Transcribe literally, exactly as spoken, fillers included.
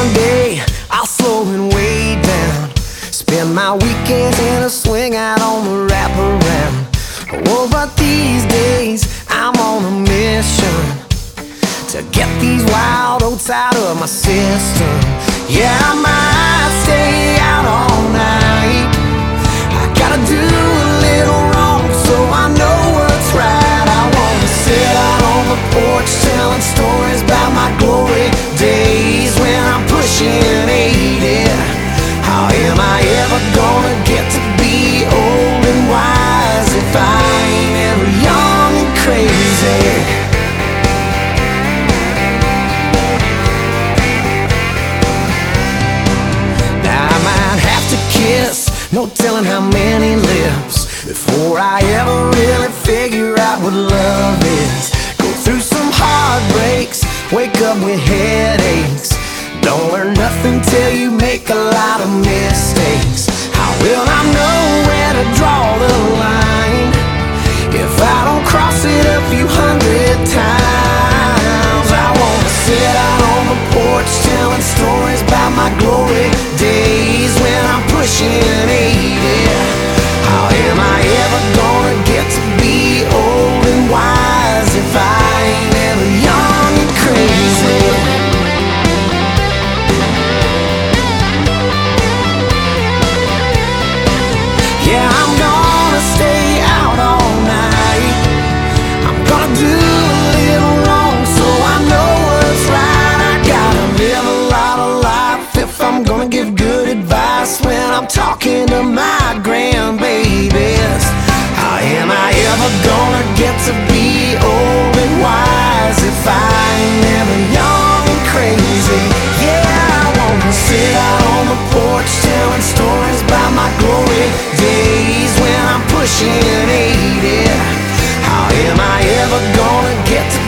one day I'll slow and way down, spend my weekends in a swing out on the wraparound. Oh, but these days I'm on a mission to get these wild oats out of my system. Yeah, I might stay out all night. I gotta do a little wrong so I know what's right. I wanna sit out on the porch telling stories about my glory days when I'm pushing eighty. How am I ever gonna get to be old and wise if I ain't ever young and crazy? No telling how many lips before I ever really figure out what love is. Go through some heartbreaks, wake up with headaches. Don't learn nothing till you make a lot of mistakes. How will I know where to draw the line if I don't cross it a few hundred times? I wanna sit out on the porch telling stories about my glory days when I'm pushing eighty. How am I ever gonna get to be old and wise if I ain't ever young and crazy? Yeah, I'm gonna stay out all night. I'm gonna do a little wrong so I know what's right. I gotta live a lot of life if I'm gonna give good advice when I'm talking to my grandbabies. How am I ever gonna get to be old and wise if I ain't never young and crazy? Yeah, I wanna sit out on the porch telling stories about my glory days when I'm pushing eighty. How am I ever gonna get to